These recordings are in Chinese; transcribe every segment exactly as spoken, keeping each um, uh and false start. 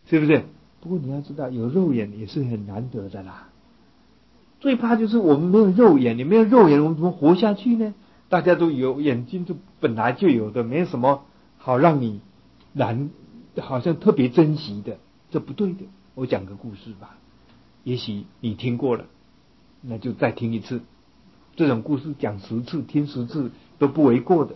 是不是？不过你要知道，有肉眼也是很难得的啦。最怕就是我们没有肉眼，你没有肉眼，我们怎么活下去呢？大家都有眼睛，就本来就有的，没有什么好让你难，好像特别珍惜的，这不对的。我讲个故事吧，也许你听过了，那就再听一次。这种故事讲十次、听十次都不为过的。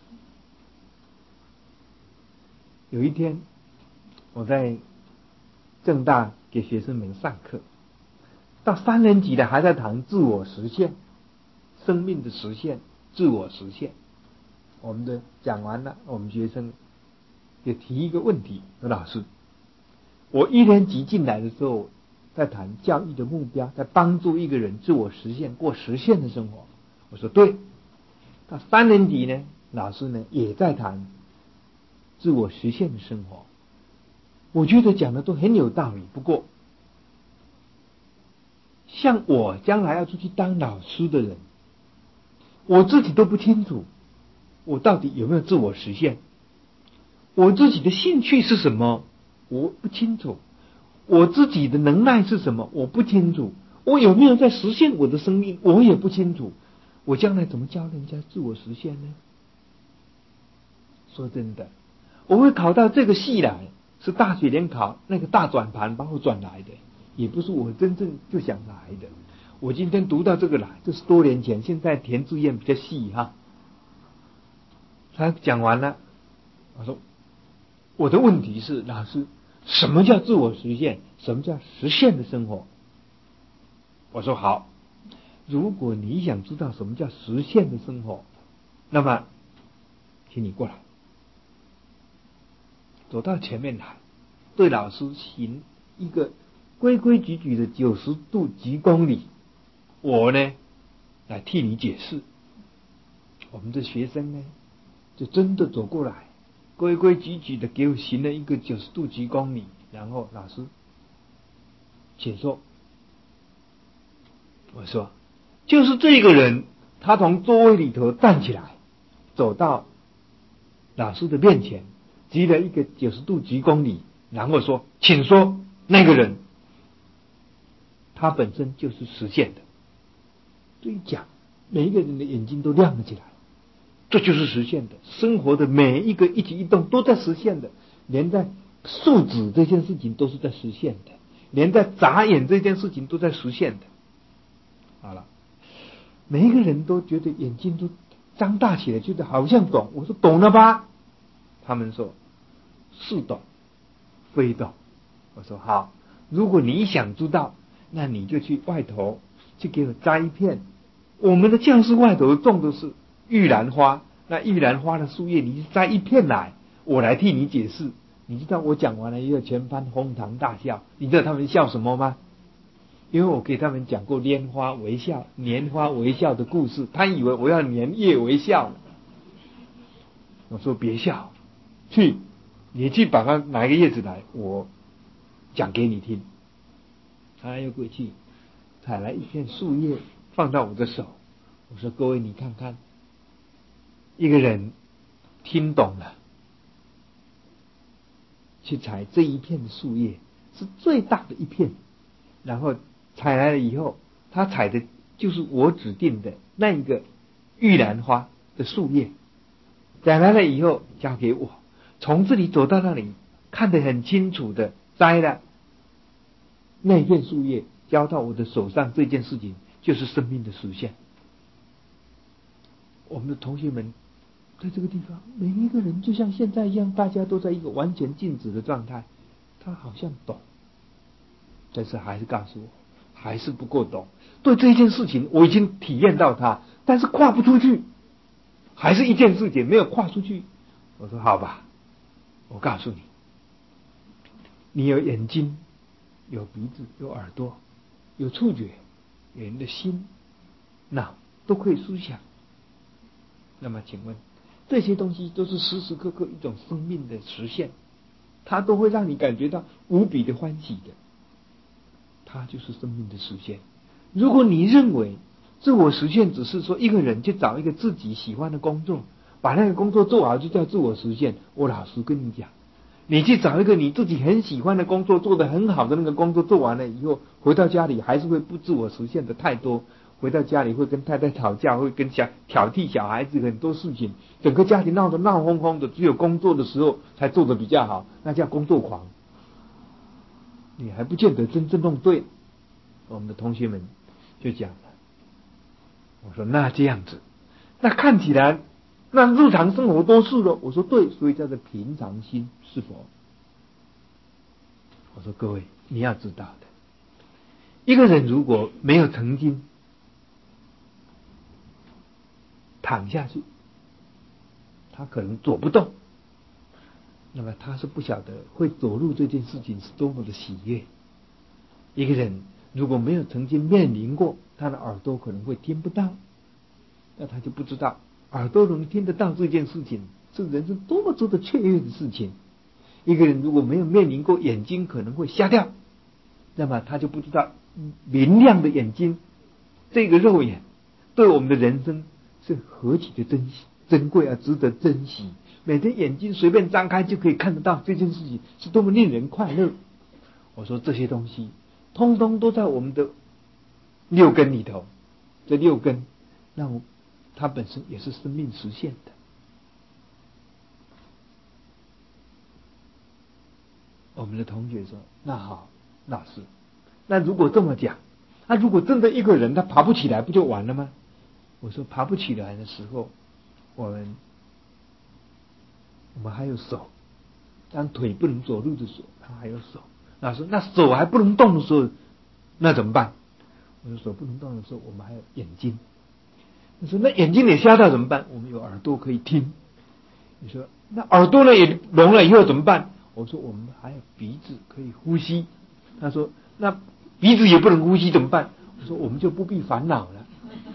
有一天，我在政大给学生们上课，到三年级的还在谈自我实现、生命的实现、自我实现。我们的讲完了，我们学生就提一个问题，说老师，我一年级进来的时候在谈教育的目标，在帮助一个人自我实现，过实现的生活。我说对。到三年级呢，老师呢也在谈自我实现的生活。我觉得讲的都很有道理，不过像我将来要出去当老师的人，我自己都不清楚我到底有没有自我实现，我自己的兴趣是什么我不清楚，我自己的能耐是什么我不清楚，我有没有在实现我的生命我也不清楚，我将来怎么教人家自我实现呢？说真的，我会考到这个系来，是大学联考那个大转盘把我转来的，也不是我真正就想来的。我今天读到这个来，这是多年前，现在填志愿比较细哈。他讲完了，我说我的问题是，老师，什么叫自我实现？什么叫实现的生活？我说好，如果你想知道什么叫实现的生活，那么请你过来，走到前面来，对老师行一个规规矩矩的九十度鞠躬礼，我呢来替你解释。我们的学生呢就真的走过来，规规矩矩的给我行了一个九十度鞠躬礼，然后老师请说。我说就是这个人，他从座位里头站起来，走到老师的面前，鞠了一个九十度鞠躬礼，然后说请说。那个人他本身就是实现的。这一讲，每一个人的眼睛都亮了起来，这就是实现的。生活的每一个一举一动都在实现的，连在树脂这件事情都是在实现的，连在眨眼这件事情都在实现的。好了，每一个人都觉得眼睛都张大起来，觉得好像懂。我说懂了吧？他们说是懂非懂。我说好，如果你想知道，那你就去外头去给我摘一片。我们的教室外头种的是玉兰花，那玉兰花的树叶你摘一片来，我来替你解释。你知道我讲完了以后，全班哄堂大笑。你知道他们笑什么吗？因为我给他们讲过拈花微笑、拈花微笑的故事，他以为我要拈叶微笑。我说别笑，去，你去把它拿一个叶子来，我讲给你听。他又过去采来一片树叶放到我的手，我说各位你看看，一个人听懂了，去采这一片的树叶是最大的一片，然后采来了以后，他采的就是我指定的那一个玉兰花的树叶，采来了以后交给我，从这里走到那里，看得很清楚的摘了那片树叶交到我的手上，这件事情就是生命的实现。我们的同学们在这个地方，每一个人就像现在一样，大家都在一个完全静止的状态。他好像懂，但是还是告诉我还是不够懂。对这件事情我已经体验到它，但是跨不出去，还是一件事情没有跨出去。我说好吧，我告诉你，你有眼睛，有鼻子，有耳朵，有触觉，有人的心脑都可以思想。那么请问这些东西都是时时刻刻一种生命的实现，它都会让你感觉到无比的欢喜的，它就是生命的实现。如果你认为自我实现只是说一个人去找一个自己喜欢的工作，把那个工作做好就叫自我实现，我老实跟你讲， 你去找一个你自己很喜欢的工作，做得很好的那个工作，做完了以后，回到家里还是会不自我实现的太多。回到家里会跟太太吵架，会跟小挑剔小孩子很多事情，整个家庭闹得闹哄哄的，只有工作的时候才做得比较好，那叫工作狂。你还不见得真正弄对。我们的同学们就讲了，我说那这样子，那看起来那日常生活都是了。我说对，所以叫做平常心是否？我说各位你要知道的，一个人如果没有曾经躺下去，他可能走不动，那么他是不晓得会走路这件事情是多么的喜悦。一个人如果没有曾经面临过，他的耳朵可能会听不到，那他就不知道耳朵能听得到这件事情是人生多么多的雀跃的事情。一个人如果没有面临过眼睛可能会瞎掉，那么他就不知道明亮的眼睛这个肉眼对我们的人生是何其的珍惜珍贵而值得珍惜。每天眼睛随便张开就可以看得到这件事情是多么令人快乐。我说这些东西通通都在我们的六根里头，这六根让它本身也是生命实现的。我们的同学说那好老师，那如果这么讲，那如果真的一个人他爬不起来不就完了吗？我说爬不起来的时候，我们我们还有手，当腿不能走路的时候他还有手。老师那手还不能动的时候那怎么办？我说手不能动的时候我们还有眼睛。你说那眼睛也瞎掉怎么办？我们有耳朵可以听。你说那耳朵呢也聋了以后怎么办？我说我们还有鼻子可以呼吸。他说那鼻子也不能呼吸怎么办？我说我们就不必烦恼了。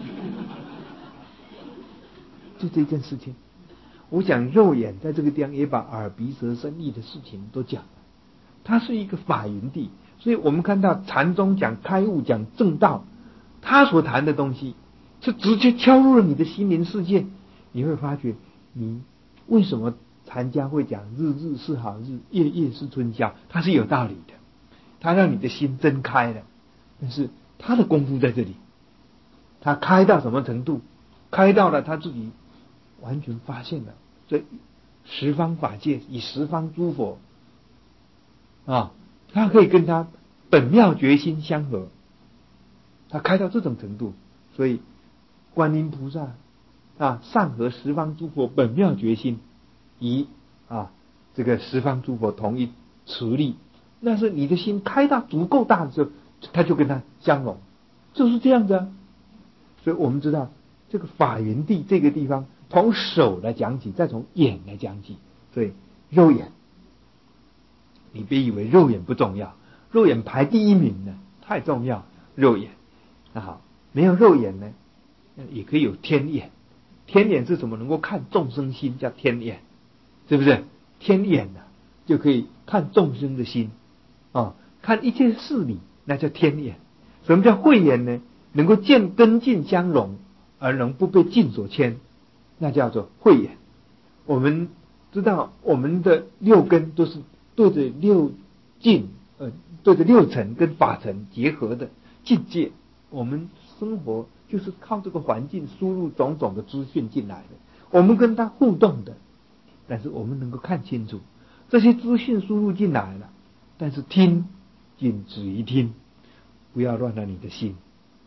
就这件事情，我讲肉眼在这个地方也把耳鼻舌身意的事情都讲了，它是一个法云地。所以我们看到禅宗讲开悟讲正道，他所谈的东西是直接敲入了你的心灵世界。你会发觉你为什么禅家会讲日日是好日，夜夜是春宵，它是有道理的，它让你的心睁开了。但是他的功夫在这里，他开到什么程度？开到了他自己完全发现了这十方法界以十方诸佛啊，他可以跟他本妙觉心相合，他开到这种程度。所以观音菩萨啊，上合十方诸佛本妙觉心，以啊这个十方诸佛同一持力，那是你的心开到足够大的时候，他就跟他相融，就是这样子啊。所以我们知道这个法云地这个地方，从手来讲起，再从眼来讲起。所以肉眼，你别以为肉眼不重要，肉眼排第一名呢，太重要。肉眼，那好，没有肉眼呢，也可以有天眼。天眼是什么？能够看众生心，叫天眼，是不是？天眼呢、啊，就可以看众生的心啊、哦，看一切事理，那叫天眼。什么叫慧眼呢？能够见根境相融，而能不被境所牵，那叫做慧眼。我们知道，我们的六根都是对着六境，呃，对着六尘跟法尘结合的境界。我们生活就是靠这个环境输入种种的资讯进来的，我们跟它互动的。但是我们能够看清楚，这些资讯输入进来了，但是听仅止于听，不要乱了你的心。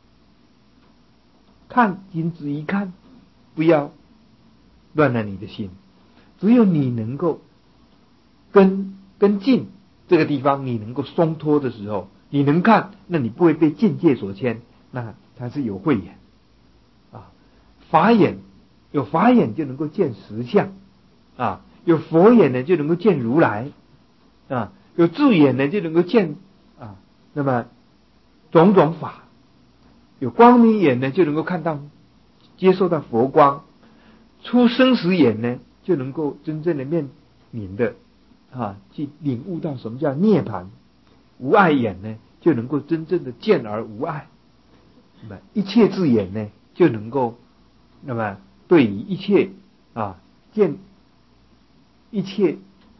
看仅止于看，不要乱了你的心。只有你能够跟跟境这个地方你能够松脱的时候，你能看，那你不会被境界所牵，那它是有慧眼啊。法眼有法眼就能够见实相啊，有佛眼呢就能够见如来啊，有智眼呢就能够见啊，那么种种法。有光明眼呢就能够看到接受到佛光，出生死眼呢就能够真正的面临的啊去领悟到什么叫涅槃。无碍眼呢就能够真正的见而无碍。那么一切智眼呢就能够那么对于一切啊见一切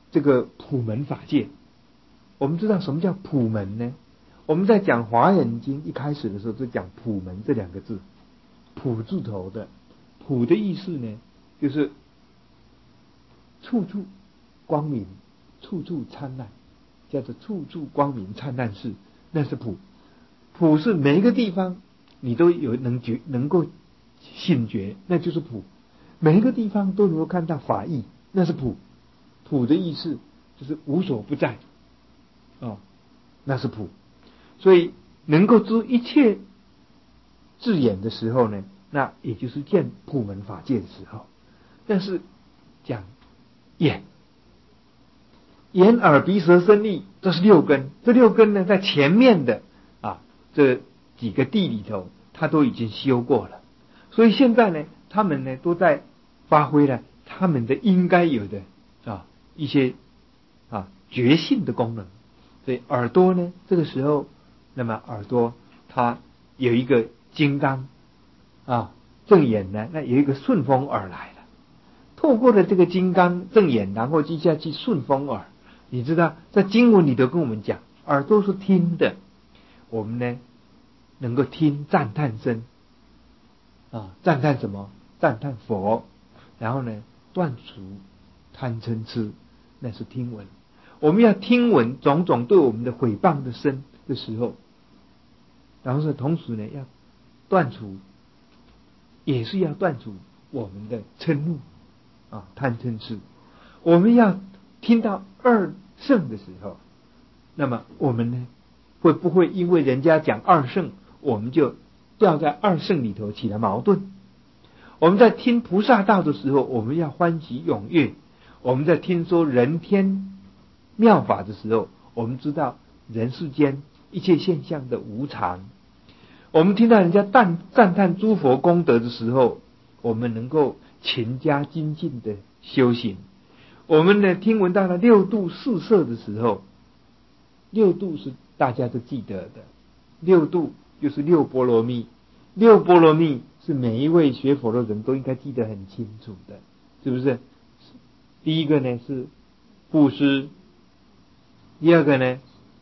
这个普门法界。我们知道什么叫普门呢？我们在讲华严经一开始的时候就讲普门这两个字，普字头的，普的意思呢，就是处处光明，处处灿烂，叫做处处光明灿烂事，那是普。普是每一个地方你都有能觉能够醒觉，那就是普。每一个地方都能够看到法义，那是普。普的意思就是无所不在，哦，那是普。所以能够知一切智眼的时候呢，那也就是见普门法界的时候。但是讲眼，眼耳鼻舌身意，这是六根。这六根呢，在前面的啊这几个地里头，他都已经修过了。所以现在呢，他们呢都在发挥了他们的应该有的啊一些啊觉性的功能。所以耳朵呢，这个时候，那么耳朵它有一个金刚啊正眼呢，那有一个顺风耳来了。透过了这个金刚正眼，然后接下去顺风耳。你知道，在经文里头跟我们讲，耳朵是听的，我们呢能够听赞叹声啊，赞叹什么？赞叹佛，然后呢断除贪嗔痴，那是听闻。我们要听闻种种对我们的毁谤的声的时候，然后是同时呢要断除，也是要断除我们的嗔怒啊贪嗔痴。我们要听到二圣的时候，那么我们呢会不会因为人家讲二圣，我们就掉在二圣里头起了矛盾？我们在听菩萨道的时候，我们要欢喜踊跃；我们在听说人天妙法的时候，我们知道人世间一切现象的无常。我们听到人家赞赞叹诸佛功德的时候，我们能够勤加精进的修行。我们呢听闻到了六度四摄的时候，六度是大家都记得的，六度就是六波罗蜜，六波罗蜜是每一位学佛的人都应该记得很清楚的，是不是？第一个呢是布施，第二个呢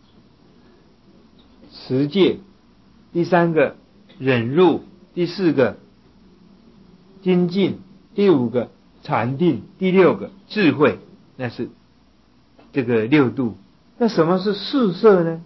持戒，第三个忍辱，第四个精进，第五个禅定，第六个智慧，那是这个六度。那什么是四摄呢？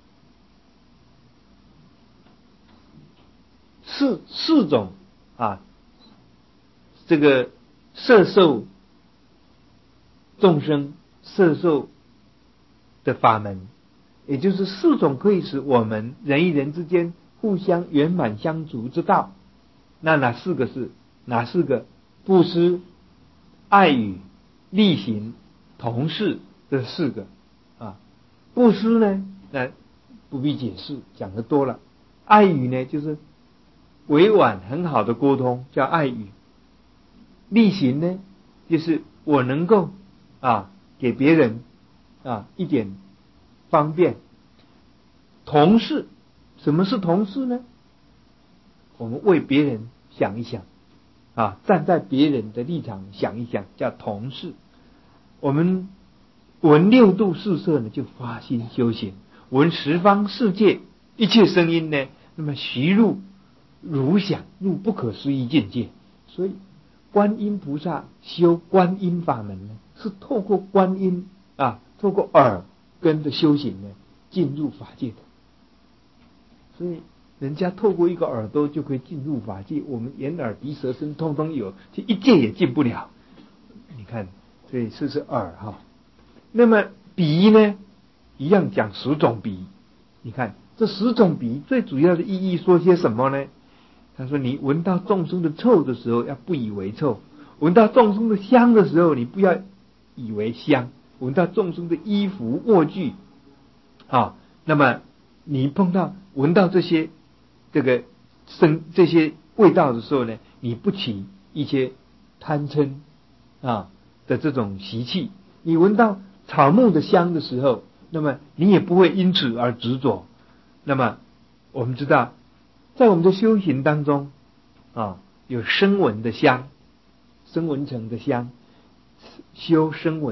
四四种啊，这个摄受众生摄受的法门，也就是四种可以使我们人与人之间互相圆满相处之道。那哪四个是？哪四个？布施、爱语、利行、同事，这四个啊。布施呢，那不必解释，讲得多了。爱语呢，就是委婉很好的沟通，叫爱语。利行呢，就是我能够啊给别人啊一点方便。同事，什么是同事呢？我们为别人想一想啊，站在别人的立场想一想，叫同事。我们闻六度四摄呢，就发心修行；闻十方世界一切声音呢，那么习入如想入不可思议境界。所以观音菩萨修观音法门呢，是透过观音啊，透过耳根的修行呢，进入法界的。所以人家透过一个耳朵就可以进入法界，我们眼耳鼻舌身通通有，就一界也进不了。你看，所以这是耳哈。那么鼻呢，一样讲十种鼻。你看这十种鼻最主要的意义说些什么呢？他说你闻到众生的臭的时候要不以为臭，闻到众生的香的时候你不要以为香，闻到众生的衣服卧具啊，那么你碰到闻到这些这个生这些味道的时候呢，你不起一些贪嗔啊的这种习气。你闻到草木的香的时候，那么你也不会因此而执着。那么我们知道在我们的修行当中啊，有声闻的香，声闻乘的香，修声闻。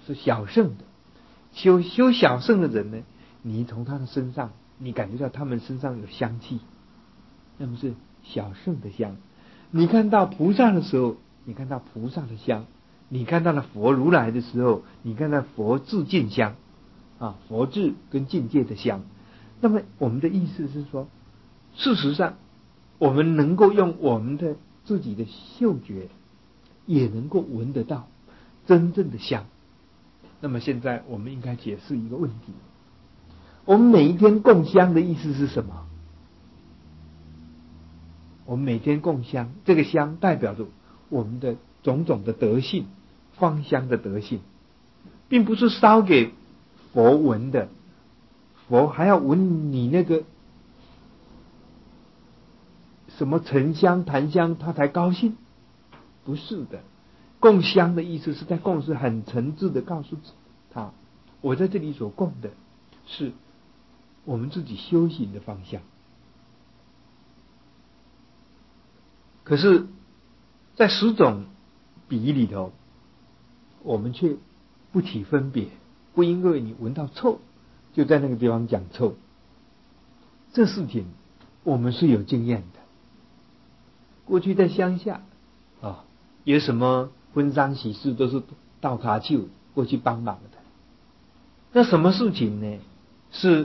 是小圣的。修修小圣的人呢，你从他的身上，你感觉到他们身上有香气，那么是小圣的香。你看到菩萨的时候，你看到菩萨的香；你看到了佛如来的时候，你看到佛智境香啊，佛智跟境界的香。那么我们的意思是说，事实上我们能够用我们的自己的嗅觉，也能够闻得到真正的香。那么现在我们应该解释一个问题：我们每一天供香的意思是什么？我们每天供香，这个香代表着我们的种种的德性，芳香的德性，并不是烧给佛闻的，佛还要闻你那个什么沉香檀香他才高兴，不是的。供香的意思是在供，是很诚挚的告诉他，我在这里所供的是我们自己修行的方向。可是在十种比喻里头，我们却不起分别，不因为你闻到臭就在那个地方讲臭。这事情我们是有经验的。过去在乡下啊，有什么婚丧喜事都是到他去过去帮忙的。那什么事情呢是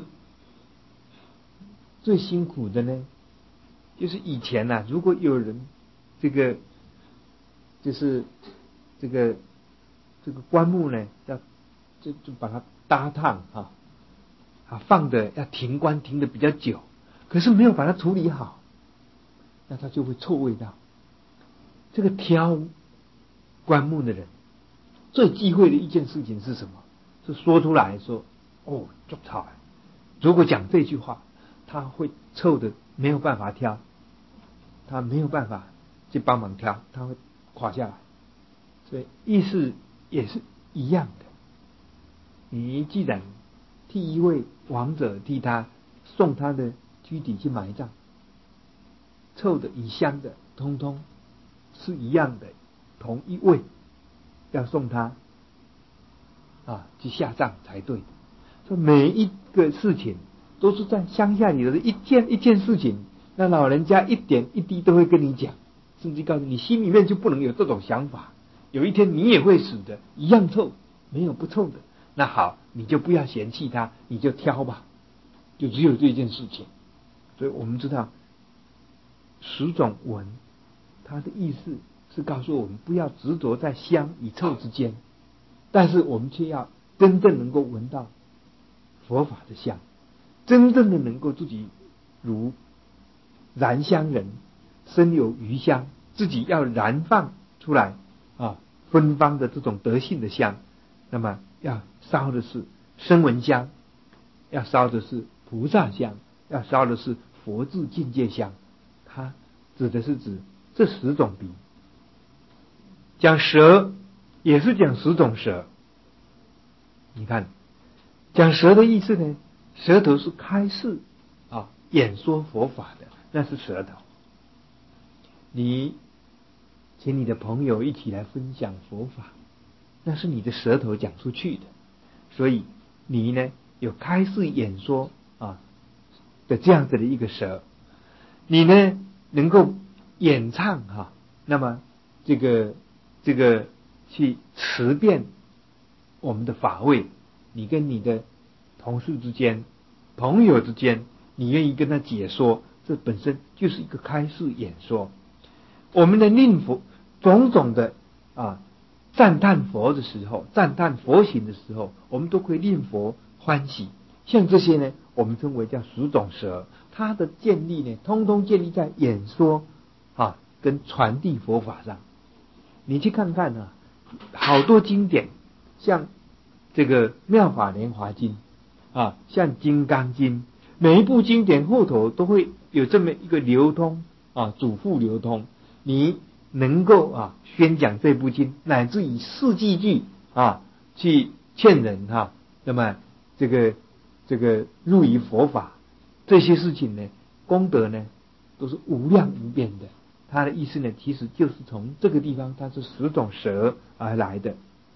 最辛苦的呢？就是以前啊，如果有人这个就是这个这个棺木呢，要就就把它搭烫啊，啊放的要停棺停的比较久，可是没有把它处理好，那它就会臭味道。这个挑棺木的人最忌讳的一件事情是什么？是说出来说哦就臭。如果讲这句话，他会臭的没有办法挑，他没有办法去帮忙挑，他会垮下来。所以意思也是一样的。你既然替一位亡者替他送他的躯体去埋葬，臭的与香的通通是一样的，同一位要送他啊去下葬才对。所以每一个事情都是在乡下里的一件一件事情，那老人家一点一滴都会跟你讲，甚至告诉你心里面就不能有这种想法，有一天你也会死的，一样臭，没有不臭的。那好，你就不要嫌弃它，你就挑吧，就只有这件事情。所以我们知道十种闻，它的意思是告诉我们不要执着在香与臭之间，但是我们却要真正能够闻到佛法的香，真正的能够自己如燃香人，身有余香，自己要燃放出来啊，芬芳的这种德性的香。那么要烧的是声闻香，要烧的是菩萨香，要烧的是佛智境界香。它指的是指这十种比。讲舌也是讲十种舌。你看讲舌的意思呢，舌头是开示啊演说佛法的，那是舌头。你请你的朋友一起来分享佛法，那是你的舌头讲出去的。所以你呢有开示演说啊的这样子的一个舌，你呢能够演唱哈、啊，那么这个这个去持遍我们的法味，你跟你的同事之间、朋友之间，你愿意跟他解说，这本身就是一个开示演说。我们的念佛种种的啊赞叹佛的时候，赞叹佛行的时候，我们都可以念佛欢喜。像这些呢，我们称为叫十种舌，它的建立呢，通通建立在演说啊跟传递佛法上。你去看看啊，好多经典，像这个《妙法莲华经》啊，像《金刚经》，每一部经典后头都会有这么一个流通啊，主妇流通。你能够啊宣讲这部经，乃至以四句句啊去劝人哈、啊，那么这个这个入于佛法，这些事情呢，功德呢都是无量无边的。它的意思呢，其实就是从这个地方，它是十种舌而来的。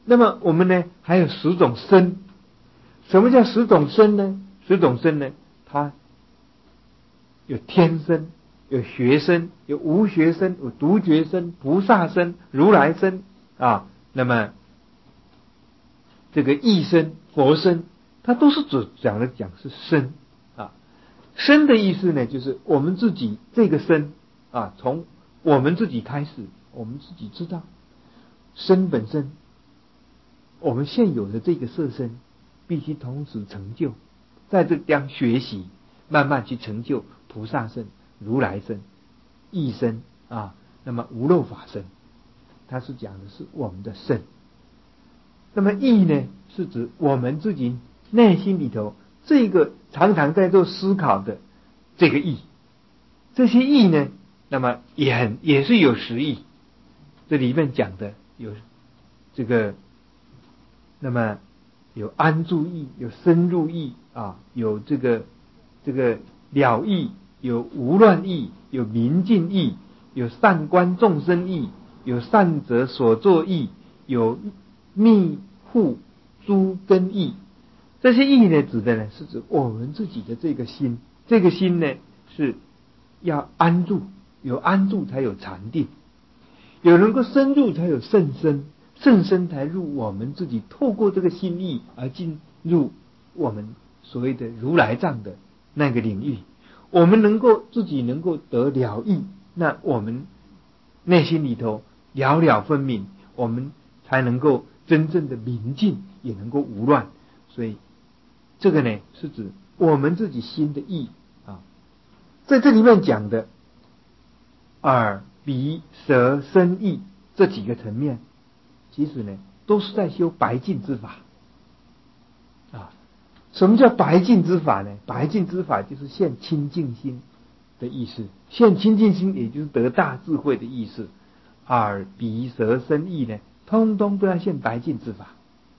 那么我们呢还有十种身。什么叫十种身呢？十种身呢，它有天身，有学身，有无学身，有独觉身，菩萨身，如来身啊。那么这个义身、佛身，它都是指讲的讲是身啊。身的意思呢，就是我们自己这个身啊，从我们自己开始，我们自己知道身本身，我们现有的这个色身必须同时成就，在这将学习，慢慢去成就菩萨身、如来身、义身啊，那么无漏法身，它是讲的是我们的身。那么义呢，是指我们自己内心里头这个常常在做思考的这个义。这些义呢，那么也很也是有实义。这里面讲的有这个，那么有安住义，有深入义啊，有这个这个了义，有无乱义，有明净义，有善观众生义，有善者所作义，有密护诸根义。这些义呢，指的呢是指我们自己的这个心，这个心呢是要安住，有安住才有禅定，有能够深入才有甚深，甚深才入我们自己，透过这个心意而进入我们所谓的如来藏的那个领域。我们能够自己能够得了义，那我们内心里头了了分明，我们才能够真正的明净，也能够无乱。所以这个呢是指我们自己心的意啊。在这里面讲的耳鼻舌身意这几个层面，其实呢都是在修白净之法啊。什么叫白净之法呢？白净之法就是现清净心的意思，现清净心也就是得大智慧的意思。耳鼻舌身意呢，通通都要现白净之法。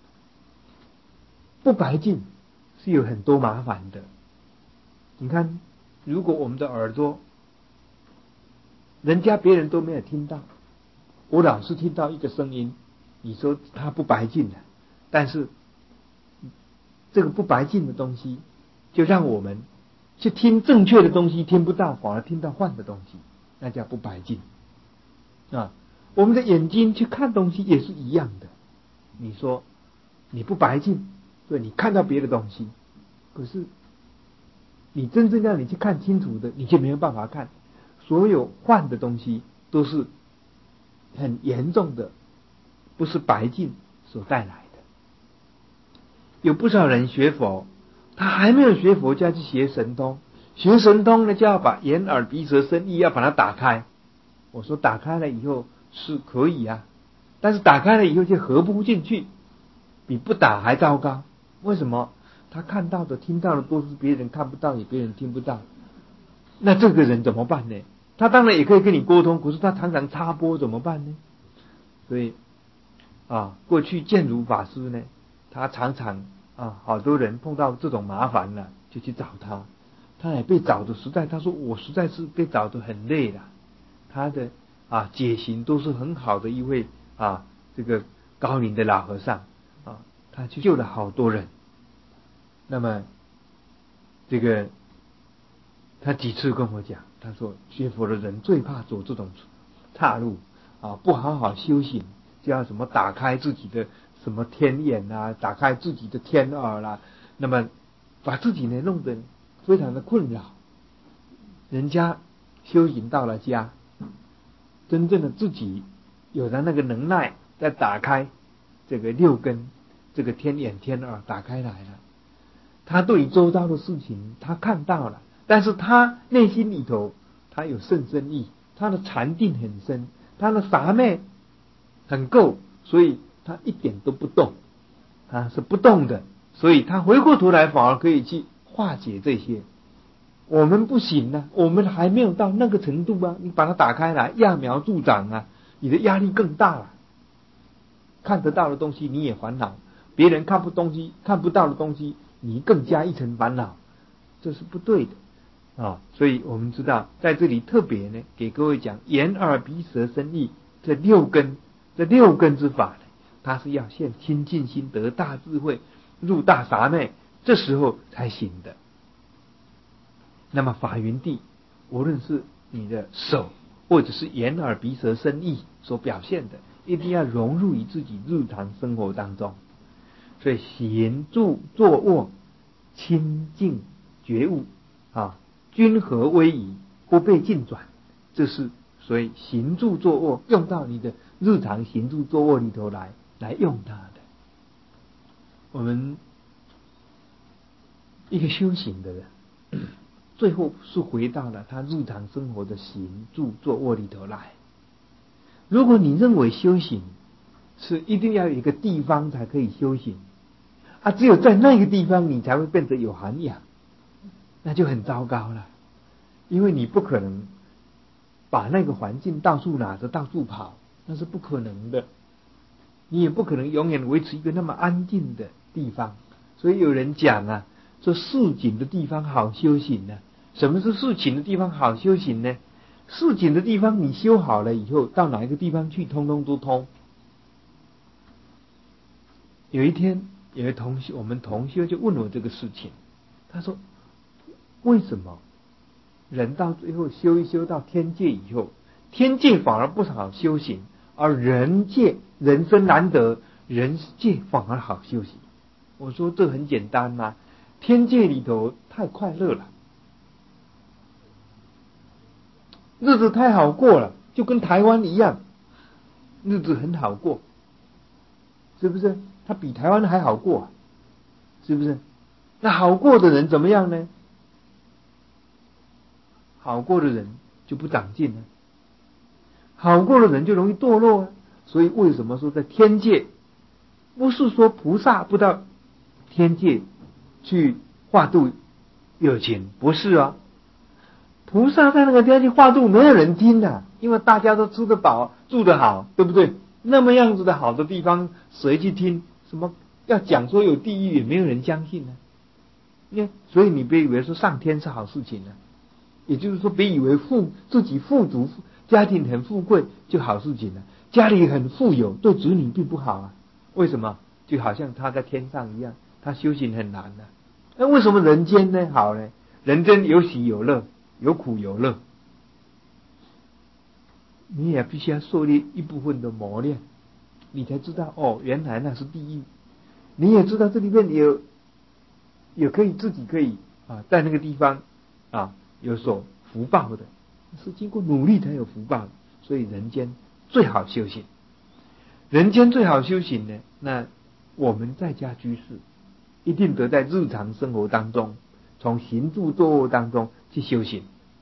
不白净是有很多麻烦的。你看，如果我们的耳朵，人家别人都没有听到，我老是听到一个声音，你说它不白净的，但是这个不白净的东西，就让我们去听正确的东西听不到，反而听到幻的东西，那叫不白净啊。我们的眼睛去看东西也是一样的，你说你不白净，对，你看到别的东西，可是你真正让你去看清楚的，你就没有办法看。所有幻的东西都是很严重的，不是白净所带来的。有不少人学佛，他还没有学佛就要去学神通，学神通呢就要把眼耳鼻舌身意要把它打开。我说打开了以后是可以啊，但是打开了以后就合不进去，比不打还糟糕。为什么？他看到的听到的都是别人看不到也别人听不到，那这个人怎么办呢？他当然也可以跟你沟通，可是他常常插播怎么办呢？所以啊，过去建如法师呢，他常常啊，好多人碰到这种麻烦了，就去找他，他也被找的实在，他说我实在是被找得很累了。他的啊解行都是很好的一位啊这个高龄的老和尚啊，他去救了好多人。那么这个他几次跟我讲，他说学佛的人最怕走这种岔路啊，不好好修行，就要什么打开自己的什么天眼啊，打开自己的天耳啦、啊，那么把自己呢弄得非常的困扰。人家修行到了家，真正的自己有了那个能耐，再打开这个六根，这个天眼天耳打开来了，他对于周遭的事情他看到了，但是他内心里头他有甚深意，他的禅定很深，他的法昧很够，所以他一点都不动，他是不动的，所以他回过头来反而可以去化解这些。我们不行啊，我们还没有到那个程度啊，你把它打开来，揠苗助长啊，你的压力更大了。看得到的东西你也烦恼，别人看不东西看不到的东西你更加一层烦恼，这是不对的啊、哦！所以我们知道在这里特别呢给各位讲眼耳鼻舌身意这六根，这六根之法呢， 他是要现清净心得大智慧，入大刹那，这时候才行的。那么法云地，无论是你的手或者是眼耳鼻舌身意所表现的，一定要融入于自己日常生活当中。所以行住坐卧清净觉悟啊，均合威仪，不被尽转，这是所以行住坐卧用到你的日常行住坐卧里头来来用它的。我们一个修行的人，最后是回到了他日常生活的行住坐卧里头来。如果你认为修行是一定要有一个地方才可以修行啊，只有在那个地方你才会变得有涵养，那就很糟糕了。因为你不可能把那个环境到处拿着到处跑，那是不可能的。你也不可能永远维持一个那么安静的地方。所以有人讲啊，说市井的地方好修行呢。什么是市井的地方好修行呢？市井的地方你修好了以后，到哪一个地方去通通都通。有一天有个同学，我们同学就问我这个事情，他说为什么人到最后修一修到天界以后，天界反而不好修行，而人界人生难得，人界反而好修行？我说这很简单嘛、啊，天界里头太快乐了，日子太好过了，就跟台湾一样，日子很好过，是不是？它比台湾还好过、啊，是不是？那好过的人怎么样呢？好过的人就不长进了，好过的人就容易堕落啊。所以为什么说在天界，不是说菩萨不到天界去化度有情，不是啊。菩萨在那个天界化度，没有人听的、啊，因为大家都吃得饱，住得好，对不对？那么样子的好的地方，谁去听？什么要讲说有地狱，也没有人相信呢、啊。所以你别以为说上天是好事情呢、啊。也就是说，别以为富自己富足，家庭很富贵就好事情了。家里很富有，对子女并不好啊。为什么？就好像他在天上一样，他修行很难的、啊。那为什么人间呢好呢？人间有喜有乐，有苦有乐，你也必须要受练一部分的磨练，你才知道哦，原来那是地狱。你也知道这里面有有可以自己可以啊，在那个地方啊有所福报的，是经过努力才有福报的。所以人间最好修行，人间最好修行呢，那我们在家居士一定得在日常生活当中，从行住坐卧当中去修行。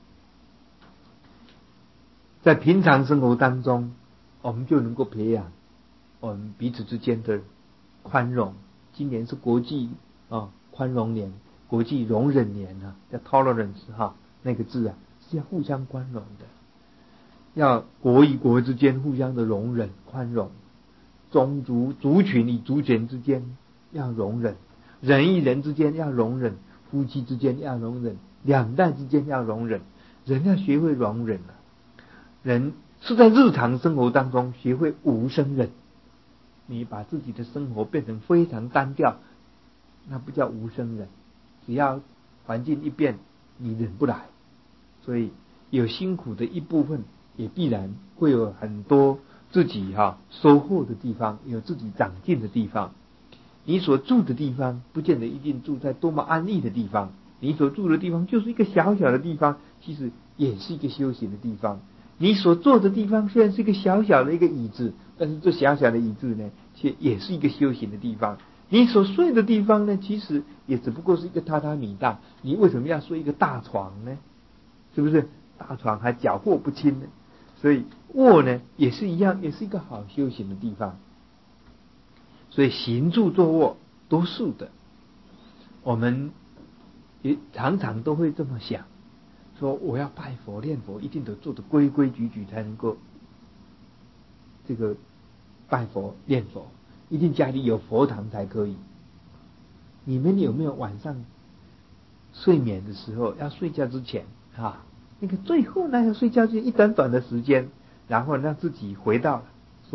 在平常生活当中，我们就能够培养我们彼此之间的宽容。今年是国际啊宽容年，国际容忍年啊，叫 tolerance 哈，那个字啊是要互相宽容的，要国与国之间互相的容忍宽容，种族族群与族群之间要容忍，人与人之间要容忍，夫妻之间要容忍，两代之间要容忍，人要学会容忍啊。人是在日常生活当中学会无生忍，你把自己的生活变成非常单调，那不叫无生忍。只要环境一变，你忍不来，所以有辛苦的一部分，也必然会有很多自己哈、啊、收获的地方，有自己长进的地方。你所住的地方，不见得一定住在多么安逸的地方，你所住的地方就是一个小小的地方，其实也是一个修行的地方。你所坐的地方虽然是一个小小的一个椅子，但是这小小的椅子呢，却也是一个修行的地方。你所睡的地方呢，其实也只不过是一个榻榻米大，你为什么要睡一个大床呢？是不是？大床还缴获不清呢？所以卧呢也是一样，也是一个好修行的地方。所以行住坐卧都是的，我们也常常都会这么想。说我要拜佛念佛，一定得做的规规矩矩才能够这个拜佛念佛，一定家里有佛堂才可以。你们有没有晚上睡眠的时候，要睡觉之前啊，那个最后那个睡觉之前一短短的时间，然后让自己回到说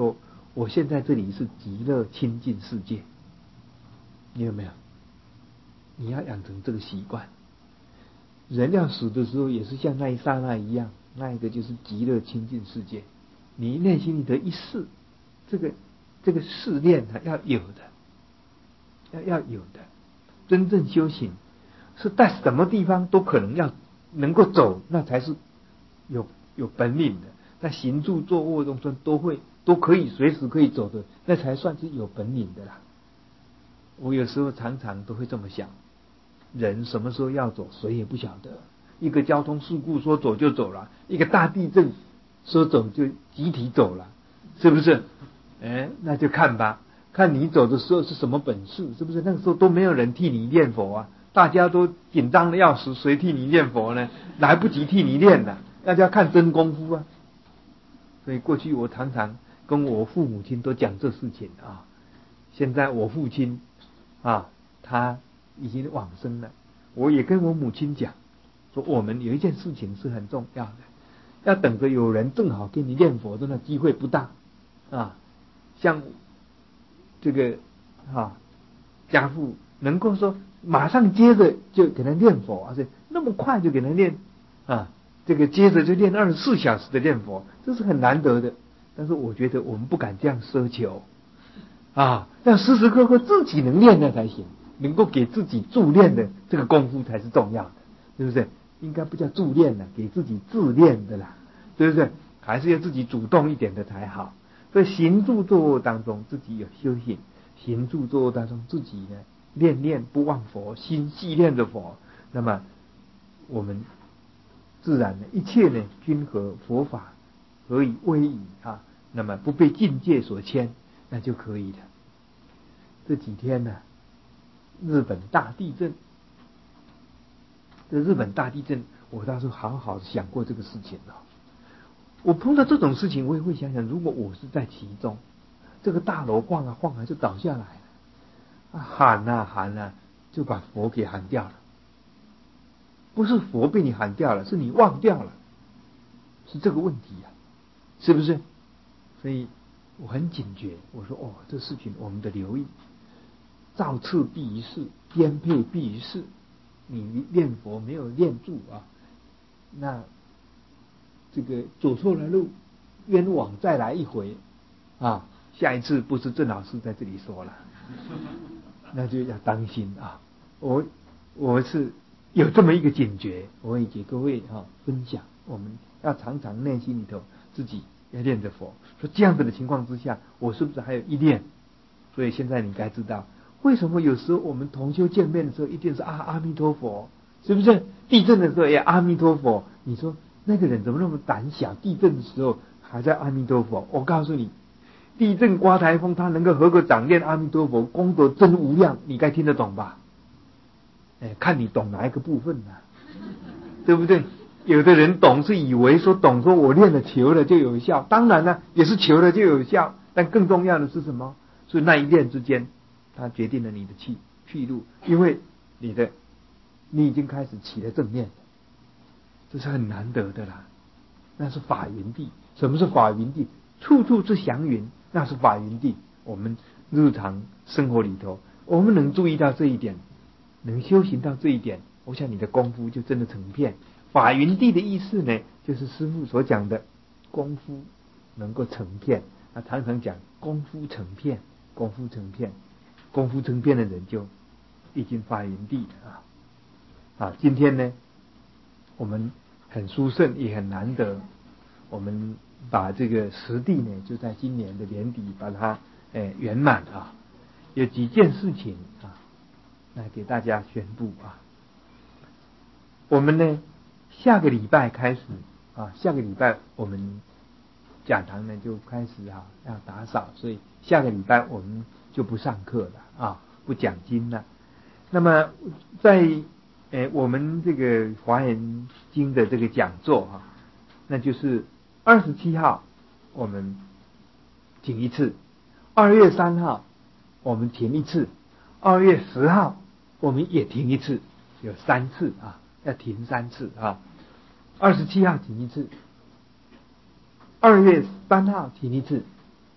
我现在这里是极乐清净世界，你有没有？你要养成这个习惯。人要死的时候，也是像那一刹那一样，那一个就是极乐清净世界。你内心里的一试，这个这个试炼它要有的，要要有的。真正修行是在什么地方都可能要能够走，那才是有有本领的。在行住坐卧中间都会都可以随时可以走的，那才算是有本领的啦。我有时候常常都会这么想。人什么时候要走，谁也不晓得。一个交通事故说走就走了，一个大地震说走就集体走了，是不是？哎，那就看吧，看你走的时候是什么本事，是不是？那个时候都没有人替你念佛啊，大家都紧张的要死，谁替你念佛呢？来不及替你念了，大家看真功夫啊。所以过去我常常跟我父母亲都讲这事情啊。现在我父亲啊，他已经往生了，我也跟我母亲讲，说我们有一件事情是很重要的，要等着有人正好给你念佛的那机会不大啊。像这个啊家父能够说马上接着就给他念佛，而且那么快就给他念啊，这个接着就念二十四小时的念佛，这是很难得的。但是我觉得我们不敢这样奢求啊，要时时刻刻自己能练的才行。能够给自己助练的这个功夫才是重要的，对不对？应该不叫助练了，给自己自练的啦，对不对？还是要自己主动一点的才好。所以行住坐卧当中自己有修行，行住坐卧当中自己呢念念不忘佛，心系念着佛，那么我们自然呢一切呢均合佛法，何以为矣啊？那么不被境界所牵，那就可以了。这几天呢，日本大地震，这日本大地震，我倒是好好想过这个事情了。我碰到这种事情，我也会想想，如果我是在其中，这个大楼晃啊晃啊就倒下来了，啊喊啊喊啊，就把佛给喊掉了。不是佛被你喊掉了，是你忘掉了，是这个问题啊，是不是？所以我很警觉，我说哦，这事情我们得留意。造次必于事，颠沛必于事。你念佛没有念住啊，那这个走错了路，冤枉再来一回啊！下一次不是郑老师在这里说了，那就要当心啊！我我是有这么一个警觉，我也给各位啊分享。我们要常常内心里头自己要念着佛，说这样子的情况之下，我是不是还有一念？所以现在你该知道。为什么有时候我们同修见面的时候一定是啊阿弥陀佛，是不是？地震的时候也阿弥陀佛，你说那个人怎么那么胆小？地震的时候还在阿弥陀佛，我告诉你，地震刮台风他能够合个掌念阿弥陀佛，功德真无量，你该听得懂吧？哎，看你懂哪一个部分啊，对不对？有的人懂是以为说懂说我念了求了就有效，当然了也是求了就有效，但更重要的是什么？是那一念之间。它决定了你的去去路，因为你的你已经开始起了正念，这是很难得的啦。那是法云地。什么是法云地？处处是祥云，那是法云地。我们日常生活里头，我们能注意到这一点，能修行到这一点，我想你的功夫就真的成片。法云地的意思呢，就是师父所讲的功夫能够成片。他常常讲功夫成片，功夫成片。功夫成片的人就已经发云地了啊！啊，今天呢，我们很殊胜，也很难得，我们把这个实地呢，就在今年的年底把它诶圆满啊。有几件事情啊，来给大家宣布啊。我们呢，下个礼拜开始啊，下个礼拜我们讲堂呢就开始啊要打扫，所以下个礼拜我们就不上课了啊，不讲经了。那么在诶我们这个华严经的这个讲座啊，那就是二十七号我们停一次，二月三号我们停一次，二月十号我们也停一次，有三次啊，要停三次啊。二十七号停一次，二月三号停一次，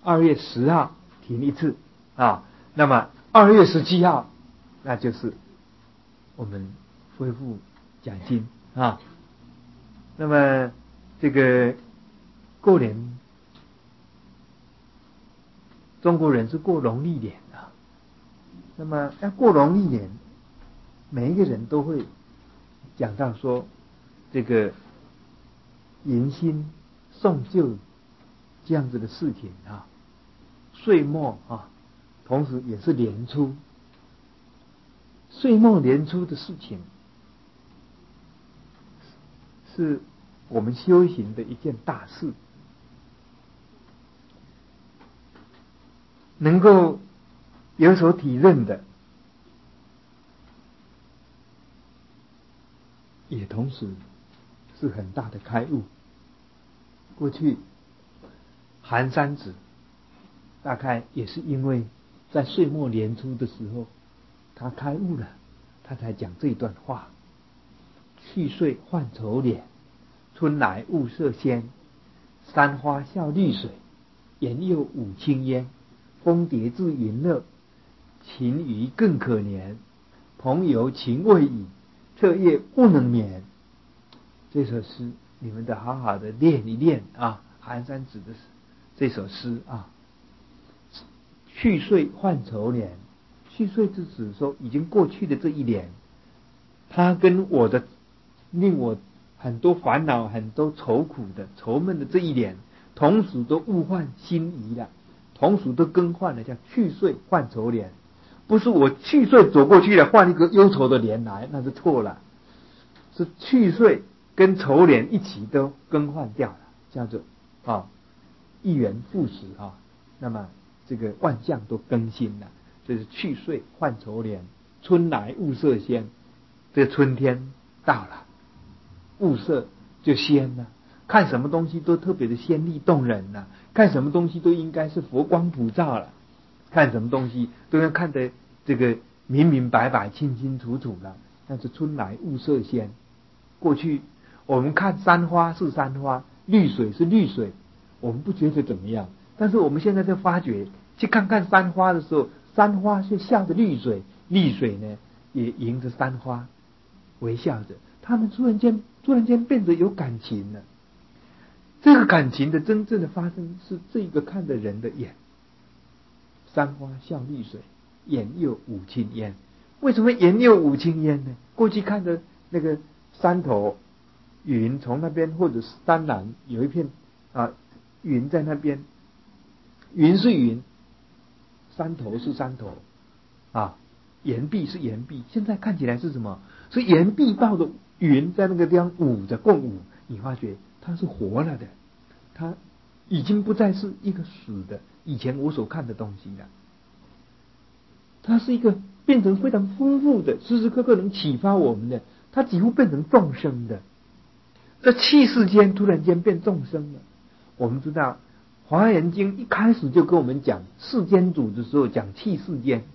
二月十号停一次啊，那么二月十七号那就是我们恢复奖金啊。那么这个过年，中国人是过农历年啊，那么要过农历年，每一个人都会讲到说这个迎新送旧这样子的事情啊，岁末啊，同时也是年初，岁末年初的事情，是我们修行的一件大事，能够有所体认的，也同时是很大的开悟。过去寒山子大概也是因为在岁末年初的时候他开悟了，他才讲这一段话：去岁换丑脸，春来物色鲜，山花笑绿水，言有舞青烟，蜂蝶自云乐，勤于更可怜，朋友情未已，彻夜不能眠。这首诗你们得好好的练一练啊，寒山子的这首诗啊。去岁换丑脸，去岁是指说已经过去的这一年，他跟我的令我很多烦恼、很多愁苦的、愁闷的这一年，同时都物换星移了，同时都更换了，叫去岁换丑脸。不是我去岁走过去了，换一个忧愁的年来，那是错了。是去岁跟丑脸一起都更换掉了，叫做啊一元复始啊。那么这个万象都更新了，这是去岁换丑脸，春来物色鲜。这春天到了，物色就鲜了，看什么东西都特别的鲜丽动人了，看什么东西都应该是佛光普照了，看什么东西都要看得这个明明白白、清清楚楚了。那是春来物色鲜。过去我们看山花是山花，绿水是绿水，我们不觉得怎么样。但是我们现在在发觉，去看看山花的时候，山花却笑着绿水，绿水呢也迎着山花微笑着，他们突然间突然间变得有感情了。这个感情的真正的发生是这个看的人的眼。山花笑绿水，眼又舞青烟。为什么眼又舞青烟呢？过去看的那个山头云从那边，或者是山南有一片啊云在那边，云是云，山头是山头啊，岩壁是岩壁。现在看起来是什么？是岩壁抱着云在那个地方舞着共舞。你发觉它是活了的，它已经不再是一个死的以前我所看的东西了，它是一个变成非常丰富的，时时刻刻能启发我们的，它几乎变成众生的。这气世间突然间变众生了。我们知道华严经一开始就跟我们讲世间主的时候讲气世间，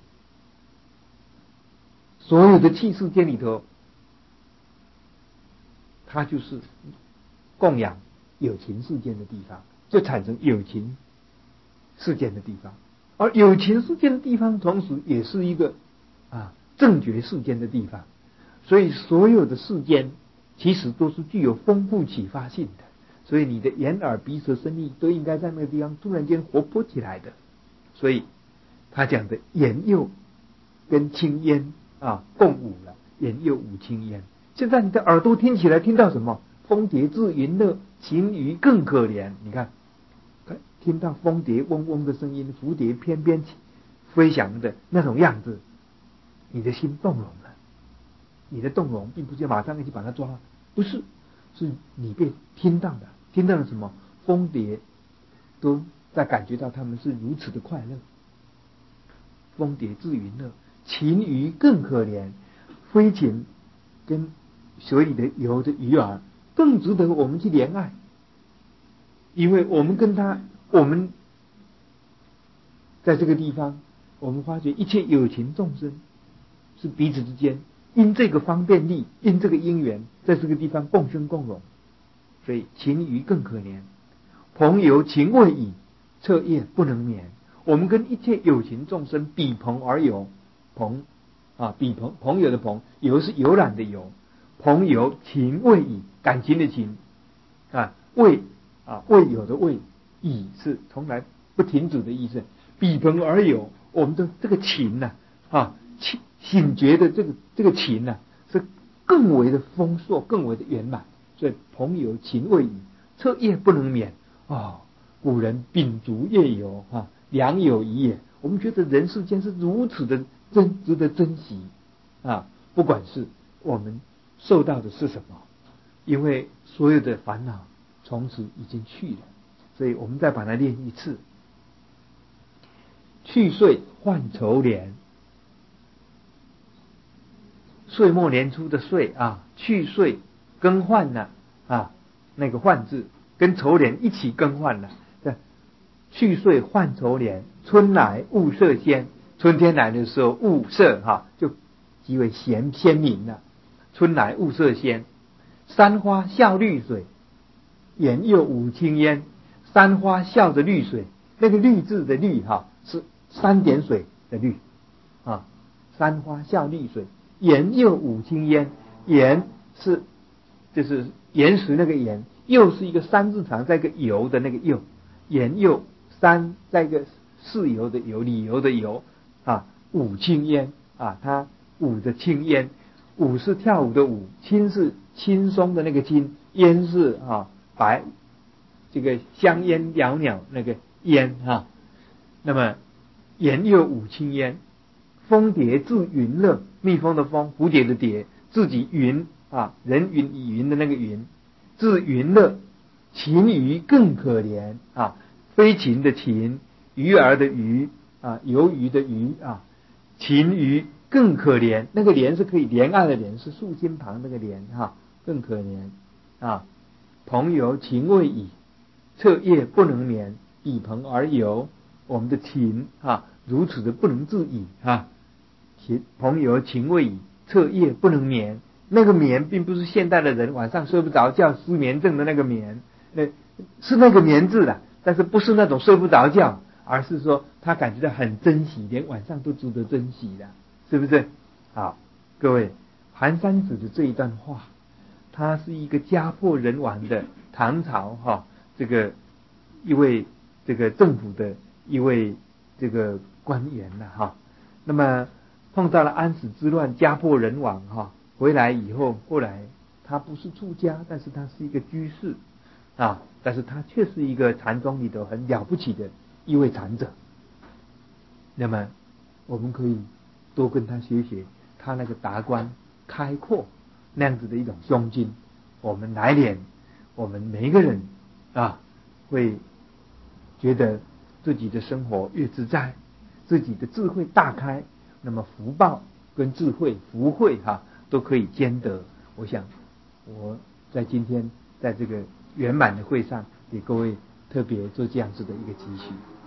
所有的气世间里头，它就是供养有情世间的地方，就产生有情世间的地方。而有情世间的地方同时也是一个啊正觉世间的地方。所以所有的世间其实都是具有丰富启发性的，所以你的眼耳鼻舌身意都应该在那个地方突然间活泼起来的。所以他讲的眼又跟青烟啊共舞了，眼又舞青烟。现在你的耳朵听起来听到什么？蜂蝶自云乐，勤于更可怜。你看听到蜂蝶嗡嗡的声音，蝴蝶翩翩飞翔的那种样子，你的心动容了。你的动容并不是马上一起把它抓，不是，是你被听到的，听到了什么？蜂蝶都在感觉到他们是如此的快乐。蜂蝶自云乐，勤鱼更可怜。飞禽跟水里的游的鱼儿更值得我们去怜爱，因为我们跟他，我们在这个地方，我们发觉一切有情众生是彼此之间因这个方便力，因这个因缘，在这个地方共生共荣，所以情鱼更可怜。朋友情未已， 彻夜不能眠。我们跟一切有情众生比朋而游，朋啊，比朋朋友的朋，游是游览的游，朋友情未已，感情的情啊，未啊未有的未，已是从来不停止的意思。比朋而游，我们的这个情呢啊，醒醒觉的这个这个情呢、啊，是更为的丰硕，更为的圆满。所以朋友情未已，彻夜不能眠啊、哦。古人秉烛夜游啊，良友谊也。我们觉得人世间是如此的珍值得珍惜啊！不管是我们受到的是什么，因为所有的烦恼从此已经去了，所以我们再把它练一次。去岁换筹年，岁末年初的岁啊，去岁更换了啊，那个换字跟筹年一起更换了。去岁换筹年，春来物色鲜。春天来的时候，物色哈就极为鲜鲜明了。春来物色鲜，山花笑绿水，沿又舞青烟。山花笑着绿水，那个绿字的绿哈是三点水的绿啊。山花笑绿水，沿又舞青烟。沿是就是岩石那个岩，又是一个三字旁，再一个游的那个又，沿又。三在一个事由的由，理由的由啊，舞青烟啊，它舞着青烟，舞是跳舞的舞，轻是轻松的那个轻，烟是啊白这个香烟袅袅那个烟哈。那么沿又舞青烟，蜂蝶自云乐，蜜蜂的蜂，蝴蝶的蝶，自己云啊，人云以云的那个云，自云乐，禽鱼更可怜啊。飞禽的禽，鱼儿的鱼啊，游鱼的鱼啊，禽鱼更可怜。那个怜是可以怜爱的怜，是竖心旁那个怜哈，更可怜啊。朋友情未已，彻夜不能眠，比朋而游。我们的情啊，如此的不能自已啊。情朋友情未已，彻夜不能眠。那个眠并不是现代的人晚上睡不着觉失眠症的那个眠，那是那个眠字的。但是不是那种睡不着觉，而是说他感觉到很珍惜，连晚上都值得珍惜的，是不是？好，各位，寒山子的这一段话，他是一个家破人亡的唐朝哈、哦，这个一位这个政府的一位这个官员了哈。那么碰到了安史之乱，家破人亡哈，回来以后，后来他不是出家，但是他是一个居士。啊，但是他却是一个禅宗里头很了不起的一位禅者。那么我们可以多跟他学学，他那个达观开阔那样子的一种胸襟。我们来年，我们每一个人啊，会觉得自己的生活越自在，自己的智慧大开，那么福报跟智慧、福慧哈、啊、都可以兼得。我想我在今天在这个圆满的会上，给各位特别做这样子的一个期许。